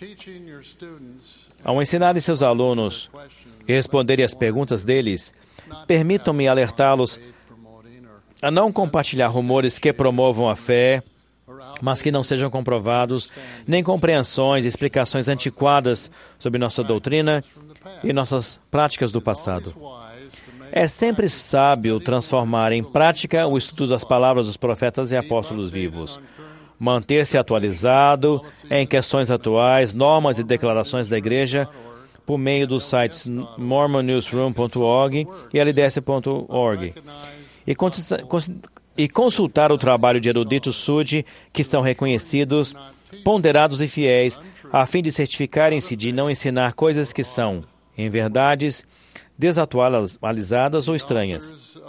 Ao ensinarem seus alunos e responderem às perguntas deles, permitam-me alertá-los a não compartilhar rumores que promovam a fé, mas que não sejam comprovados, nem compreensões e explicações antiquadas sobre nossa doutrina e nossas práticas do passado. É sempre sábio transformar em prática o estudo das palavras dos profetas e apóstolos vivos. Manter-se atualizado em questões atuais, normas e declarações da Igreja por meio dos sites mormon newsroom ponto org e l d s ponto org. E, e consultar o trabalho de eruditos S U D que são reconhecidos, ponderados e fiéis, a fim de certificarem-se de não ensinar coisas que são, em verdades, desatualizadas ou estranhas.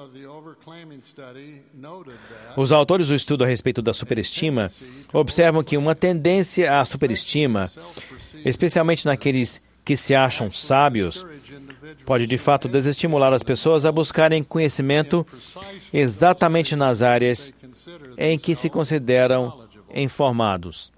Os autores do estudo a respeito da superestima observam que uma tendência à superestima especialmente naqueles que se acham sábios, pode de fato desestimular as pessoas a buscarem conhecimento exatamente nas áreas em que se consideram informados.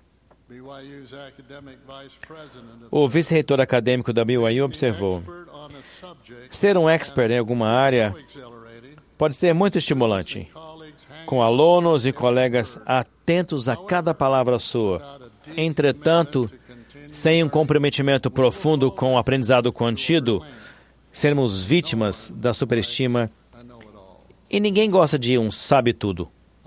O vice-reitor acadêmico da B Y U observou: ser um expert em alguma área pode ser muito estimulante, com alunos e colegas atentos a cada palavra sua. Entretanto, sem um comprometimento profundo com o aprendizado contido, sermos vítimas da superestima, e ninguém gosta de um sabe-tudo.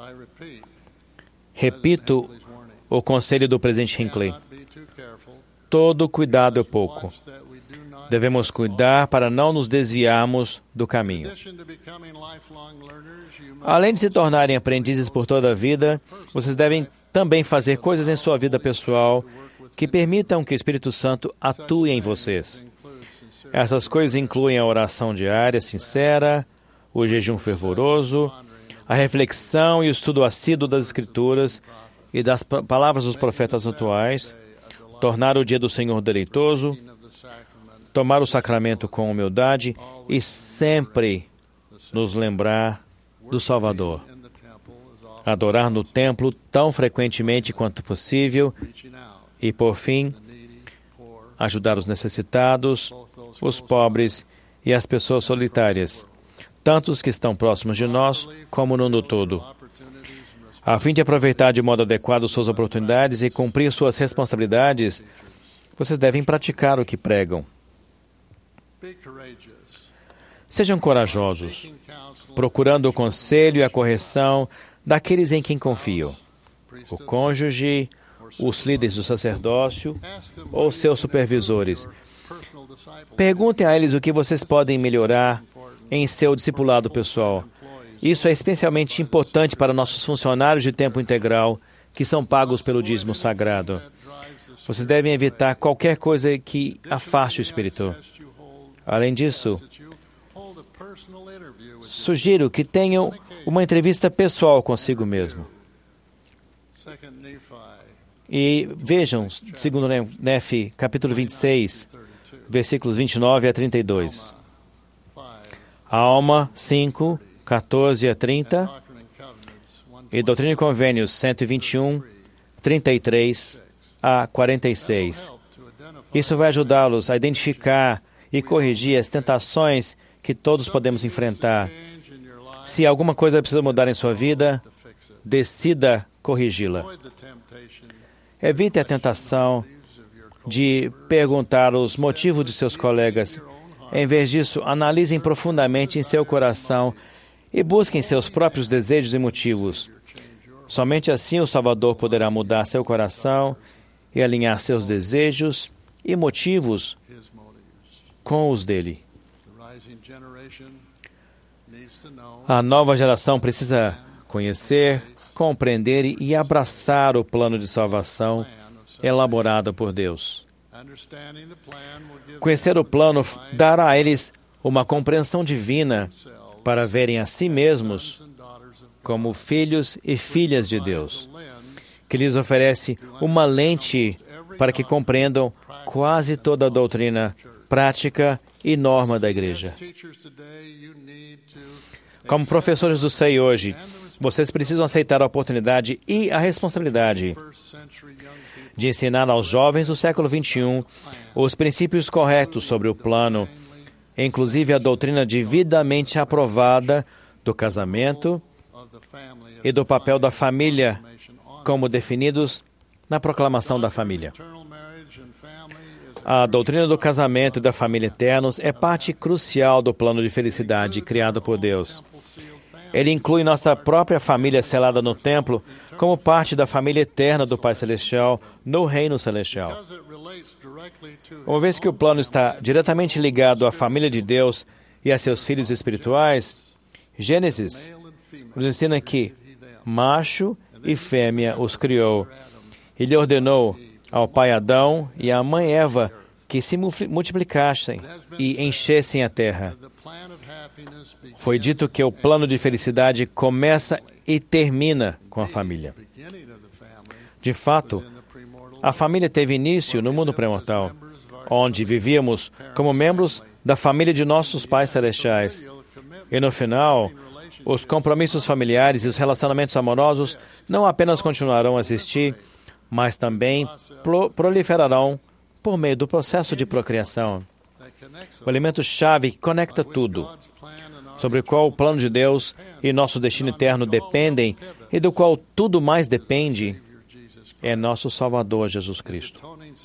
Repito o conselho do presidente Hinckley: todo cuidado é pouco. Devemos cuidar para não nos desviarmos do caminho. Além de se tornarem aprendizes por toda a vida, vocês devem também fazer coisas em sua vida pessoal que permitam que o Espírito Santo atue em vocês. Essas coisas incluem a oração diária sincera, o jejum fervoroso, a reflexão e o estudo assíduo das Escrituras e das palavras dos profetas atuais, tornar o dia do Senhor deleitoso, tomar o sacramento com humildade e sempre nos lembrar do Salvador. Adorar no templo tão frequentemente quanto possível e, por fim, ajudar os necessitados, os pobres e as pessoas solitárias, tanto os que estão próximos de nós como no mundo todo. A fim de aproveitar de modo adequado suas oportunidades e cumprir suas responsabilidades, vocês devem praticar o que pregam. Sejam corajosos, procurando o conselho e a correção daqueles em quem confiam, o cônjuge, os líderes do sacerdócio ou seus supervisores. Perguntem a eles o que vocês podem melhorar em seu discipulado pessoal. Isso é especialmente importante para nossos funcionários de tempo integral, que são pagos pelo dízimo sagrado. Vocês devem evitar qualquer coisa que afaste o espírito. Além disso, sugiro que tenham uma entrevista pessoal consigo mesmo. E vejam, segundo Nefe, capítulo vinte e seis, versículos vinte e nove a trinta e dois. Alma cinco, quatorze a trinta. E Doutrina e Convênios cento e vinte e um, trinta e três a quarenta e seis. Isso vai ajudá-los a identificar e corrigir as tentações que todos podemos enfrentar. Se alguma coisa precisa mudar em sua vida, decida corrigi-la. Evite a tentação de perguntar os motivos de seus colegas. Em vez disso, analisem profundamente em seu coração e busquem seus próprios desejos e motivos. Somente assim o Salvador poderá mudar seu coração e alinhar seus desejos e motivos com os dele. A nova geração precisa conhecer, compreender e abraçar o plano de salvação elaborado por Deus. Conhecer o plano dará a eles uma compreensão divina para verem a si mesmos como filhos e filhas de Deus, que lhes oferece uma lente para que compreendam quase toda a doutrina, prática e norma da Igreja. Como professores do S E I hoje, vocês precisam aceitar a oportunidade e a responsabilidade de ensinar aos jovens do século vinte e um os princípios corretos sobre o plano, inclusive a doutrina devidamente aprovada do casamento e do papel da família, como definidos na Proclamação da Família. A doutrina do casamento e da família eternos é parte crucial do plano de felicidade criado por Deus. Ele inclui nossa própria família selada no templo como parte da família eterna do Pai Celestial no Reino Celestial. Uma vez que o plano está diretamente ligado à família de Deus e a seus filhos espirituais, Gênesis nos ensina que macho e fêmea os criou. Ele ordenou ao pai Adão e à mãe Eva que se multiplicassem e enchessem a terra. Foi dito que o plano de felicidade começa e termina com a família. De fato, A família teve início no mundo pré-mortal, onde vivíamos como membros da família de nossos pais celestiais. E no final, os compromissos familiares e os relacionamentos amorosos não apenas continuarão a existir, mas também pro- proliferarão por meio do processo de procriação. O elemento-chave que conecta tudo, sobre o qual o plano de Deus e nosso destino eterno dependem e do qual tudo mais depende, é nosso Salvador Jesus Cristo.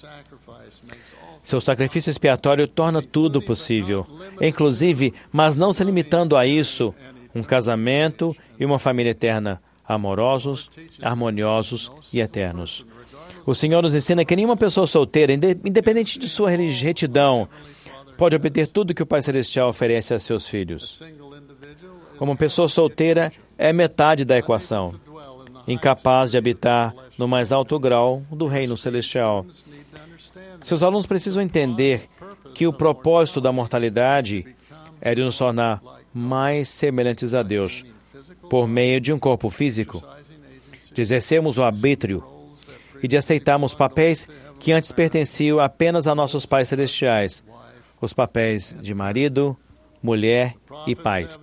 Seu sacrifício expiatório torna tudo possível, inclusive, mas não se limitando a isso, um casamento e uma família eterna, amorosos, harmoniosos e eternos. O Senhor nos ensina que nenhuma pessoa solteira, independente de sua retidão, pode obter tudo que o Pai Celestial oferece a seus filhos. Uma pessoa solteira é metade da equação, incapaz de habitar no mais alto grau do reino celestial. Seus alunos precisam entender que o propósito da mortalidade é de nos tornar mais semelhantes a Deus, por meio de um corpo físico, de exercermos o arbítrio e de aceitarmos papéis que antes pertenciam apenas a nossos pais celestiais, os papéis de marido, mulher e pais.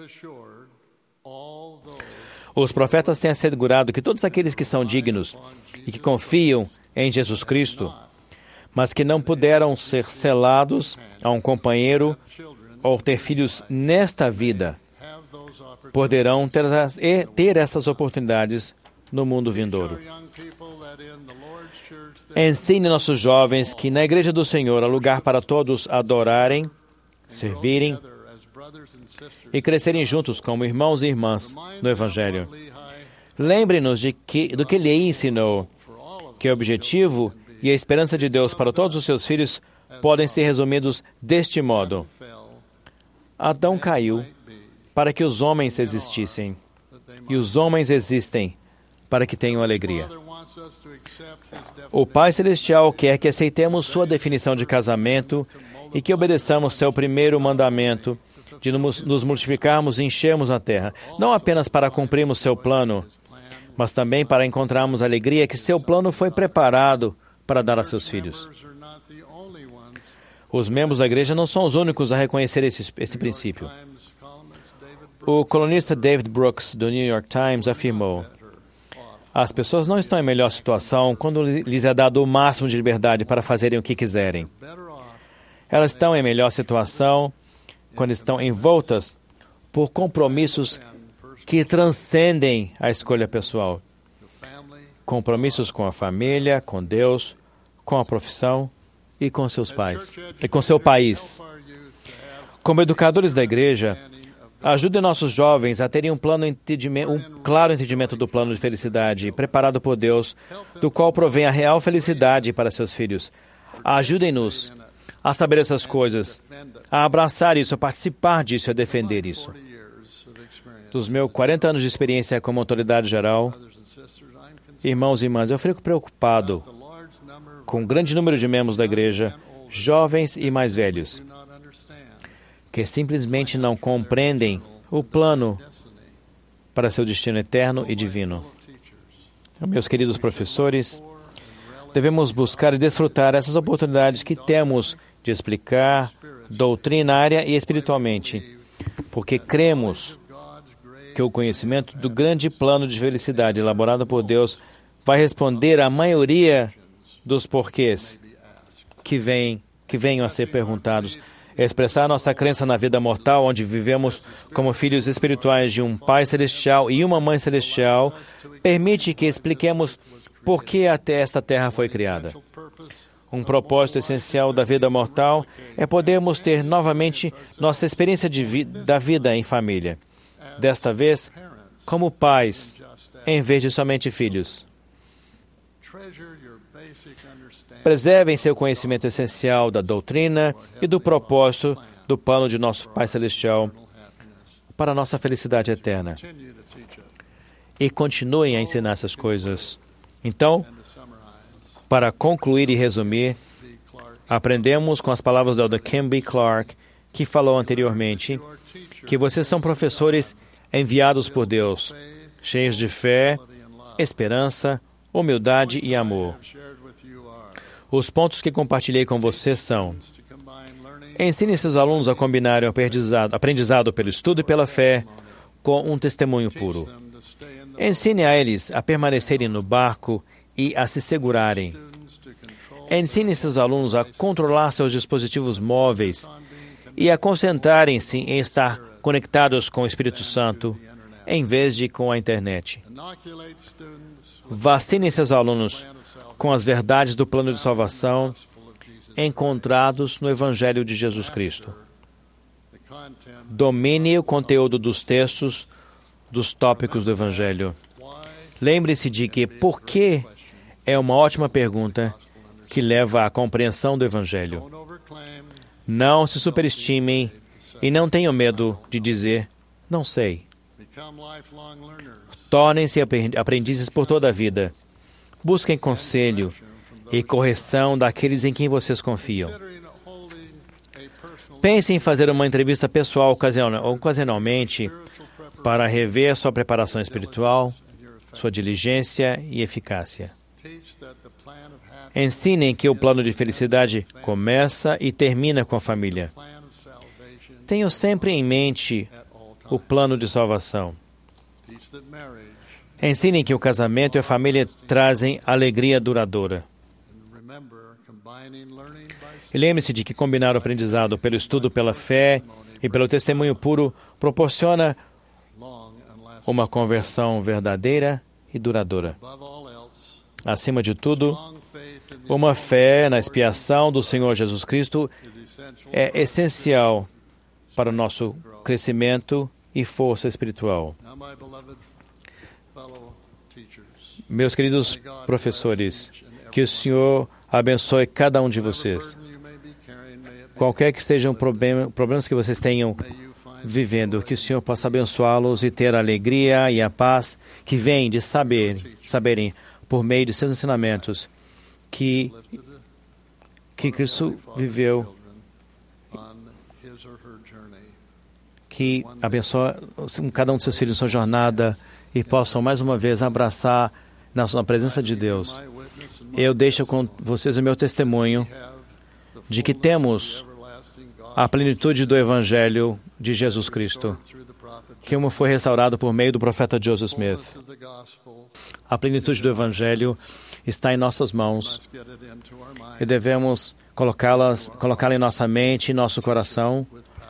Os profetas têm assegurado que todos aqueles que são dignos e que confiam em Jesus Cristo, mas que não puderam ser selados a um companheiro ou ter filhos nesta vida, poderão ter, ter essas oportunidades no mundo vindouro. Ensine nossos jovens que na Igreja do Senhor há lugar para todos adorarem, servirem e crescerem juntos como irmãos e irmãs no Evangelho. Lembre-nos de que, do que Ele ensinou, que o objetivo e a esperança de Deus para todos os seus filhos podem ser resumidos deste modo. Adão caiu para que os homens existissem, e os homens existem para que tenham alegria. O Pai Celestial quer que aceitemos sua definição de casamento e que obedeçamos seu primeiro mandamento de nos multiplicarmos e enchermos a terra, não apenas para cumprirmos seu plano, mas também para encontrarmos a alegria que seu plano foi preparado para dar a seus filhos. Os membros da igreja não são os únicos a reconhecer esse, esse princípio. O colunista David Brooks, do New York Times, afirmou: as pessoas não estão em melhor situação quando lhes é dado o máximo de liberdade para fazerem o que quiserem. Elas estão em melhor situação quando estão envoltas por compromissos que transcendem a escolha pessoal. Compromissos com a família, com Deus, com a profissão e com seus pais, e com seu país. Como educadores da igreja, ajude nossos jovens a terem um, plano entendimento, um claro entendimento do plano de felicidade preparado por Deus, do qual provém a real felicidade para seus filhos. Ajudem-nos a saber essas coisas, a abraçar isso, a participar disso, a defender isso. Dos meus quarenta anos de experiência como autoridade geral, irmãos e irmãs, eu fico preocupado com um grande número de membros da igreja, jovens e mais velhos, que simplesmente não compreendem o plano para seu destino eterno e divino. Meus queridos professores, devemos buscar e desfrutar essas oportunidades que temos de explicar doutrinária e espiritualmente, porque cremos que o conhecimento do grande plano de felicidade elaborado por Deus vai responder à maioria dos porquês que, vem, que venham a ser perguntados. Expressar nossa crença na vida mortal, onde vivemos como filhos espirituais de um Pai Celestial e uma Mãe Celestial, permite que expliquemos por que até esta terra foi criada. Um propósito essencial da vida mortal é podermos ter novamente nossa experiência de vi- da vida em família. Desta vez, como pais, em vez de somente filhos. Preservem seu conhecimento essencial da doutrina e do propósito do plano de nosso Pai Celestial para a nossa felicidade eterna. E continuem a ensinar essas coisas. Então, para concluir e resumir, aprendemos com as palavras do elder Kim B. Clark, que falou anteriormente, que vocês são professores enviados por Deus, cheios de fé, esperança, humildade e amor. Os pontos que compartilhei com você são: ensine seus alunos a combinarem o aprendizado, aprendizado pelo estudo e pela fé com um testemunho puro. Ensine a eles a permanecerem no barco e a se segurarem. Ensine seus alunos a controlar seus dispositivos móveis e a concentrarem-se em estar conectados com o Espírito Santo em vez de com a internet. Vacine seus alunos com as verdades do plano de salvação encontrados no Evangelho de Jesus Cristo. Domine o conteúdo dos textos, dos tópicos do Evangelho. Lembre-se de que por que é uma ótima pergunta que leva à compreensão do Evangelho. Não se superestimem e não tenham medo de dizer, não sei. Tornem-se aprendizes por toda a vida. Busquem conselho e correção daqueles em quem vocês confiam. Pensem em fazer uma entrevista pessoal ocasionalmente para rever sua preparação espiritual, sua diligência e eficácia. Ensinem que o plano de felicidade começa e termina com a família. Tenham sempre em mente o plano de salvação. Ensinem que o casamento e a família trazem alegria duradoura. E lembre-se de que combinar o aprendizado pelo estudo, pela fé e pelo testemunho puro proporciona uma conversão verdadeira e duradoura. Acima de tudo, uma fé na expiação do Senhor Jesus Cristo é essencial para o nosso crescimento e força espiritual. Meus queridos professores, que o Senhor abençoe cada um de vocês. Qualquer que sejam problem- problemas que vocês tenham vivendo, que o Senhor possa abençoá-los e ter a alegria e a paz que vem de saber, saberem, por meio de seus ensinamentos, que, que Cristo viveu, que abençoe cada um de seus filhos em sua jornada e possam mais uma vez abraçar na sua presença de Deus. Eu deixo com vocês o meu testemunho de que temos a plenitude do Evangelho de Jesus Cristo, que uma foi restaurado por meio do profeta Joseph Smith. A plenitude do Evangelho está em nossas mãos e devemos colocá-la colocá-la em nossa mente e nosso coração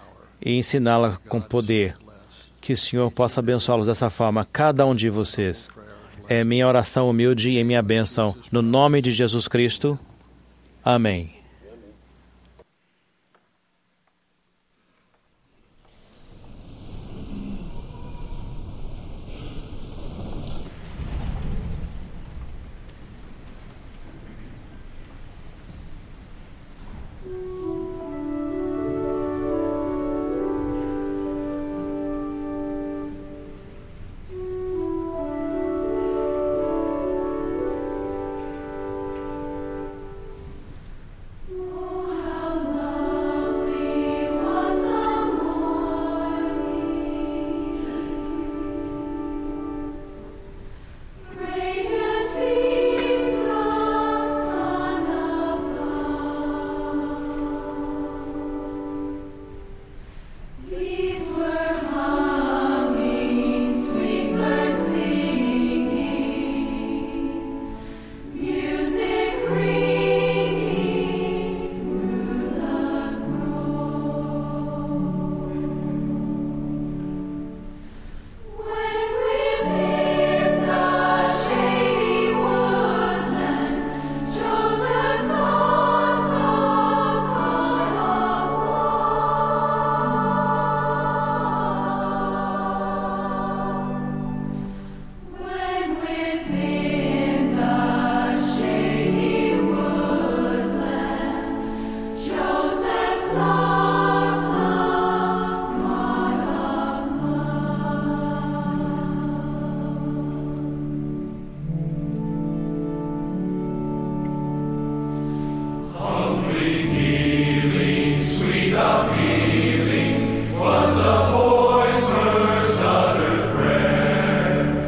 e ensiná-la com poder. Que o Senhor possa abençoá-los dessa forma, cada um de vocês. É minha oração humilde e minha bênção. No nome de Jesus Cristo. Amém.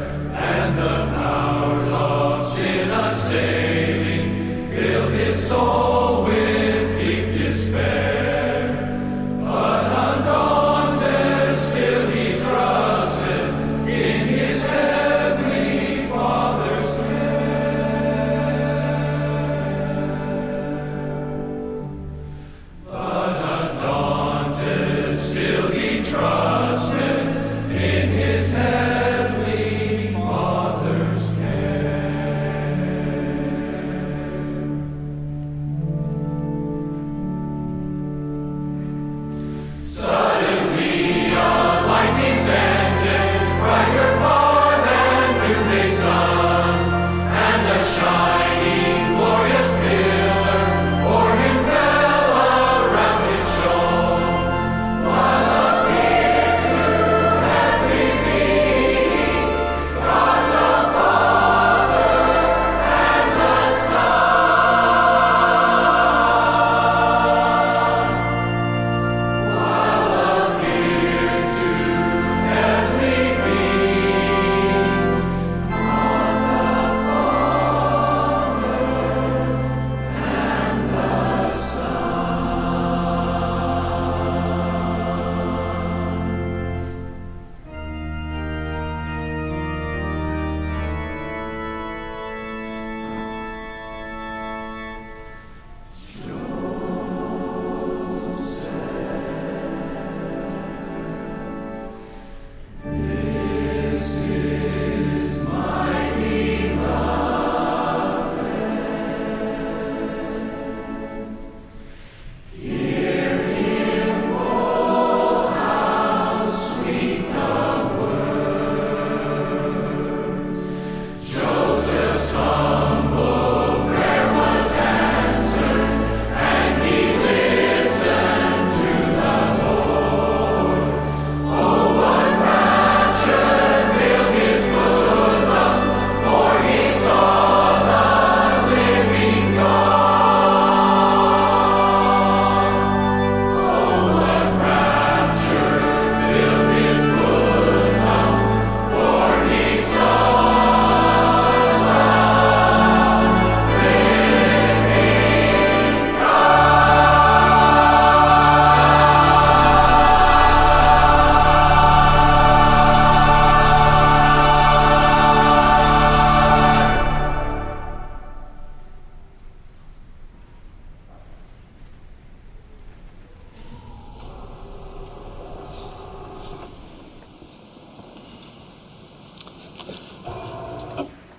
Soul.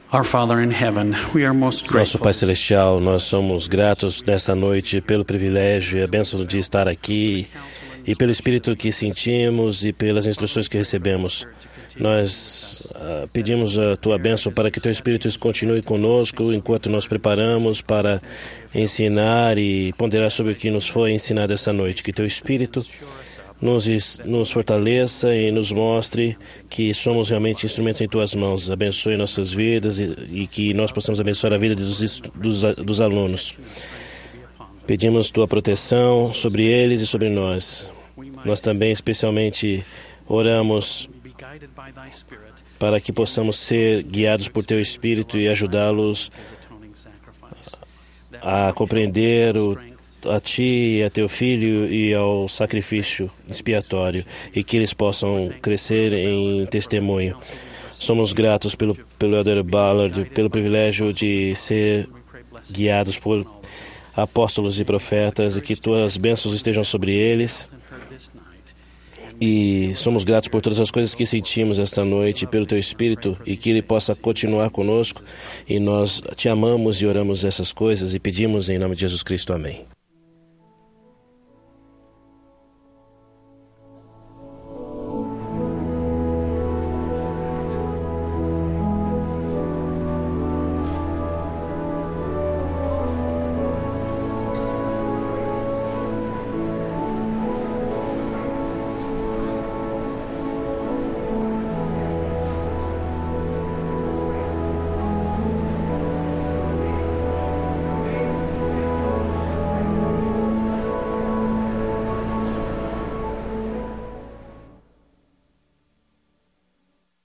Our Father in heaven, we are most Nosso grateful Pai Celestial, nós somos gratos nesta noite pelo privilégio e a bênção de estar aqui e pelo Espírito que sentimos e pelas instruções que recebemos. Nós uh, pedimos a Tua bênção para que Teu Espírito continue conosco enquanto nós preparamos para ensinar e ponderar sobre o que nos foi ensinado esta noite. Que Teu Espírito Nos, nos fortaleça e nos mostre que somos realmente instrumentos em Tuas mãos. Abençoe nossas vidas e, e que nós possamos abençoar a vida dos, dos, dos alunos. Pedimos Tua proteção sobre eles e sobre nós. Nós também especialmente oramos para que possamos ser guiados por Teu Espírito e ajudá-los a compreender o a Ti, a Teu Filho e ao sacrifício expiatório e que eles possam crescer em testemunho. Somos gratos pelo, pelo Elder Ballard, pelo privilégio de ser guiados por apóstolos e profetas e que Tuas bênçãos estejam sobre eles. E somos gratos por todas as coisas que sentimos esta noite, pelo Teu Espírito, e que Ele possa continuar conosco. E nós Te amamos e oramos essas coisas e pedimos em nome de Jesus Cristo. Amém.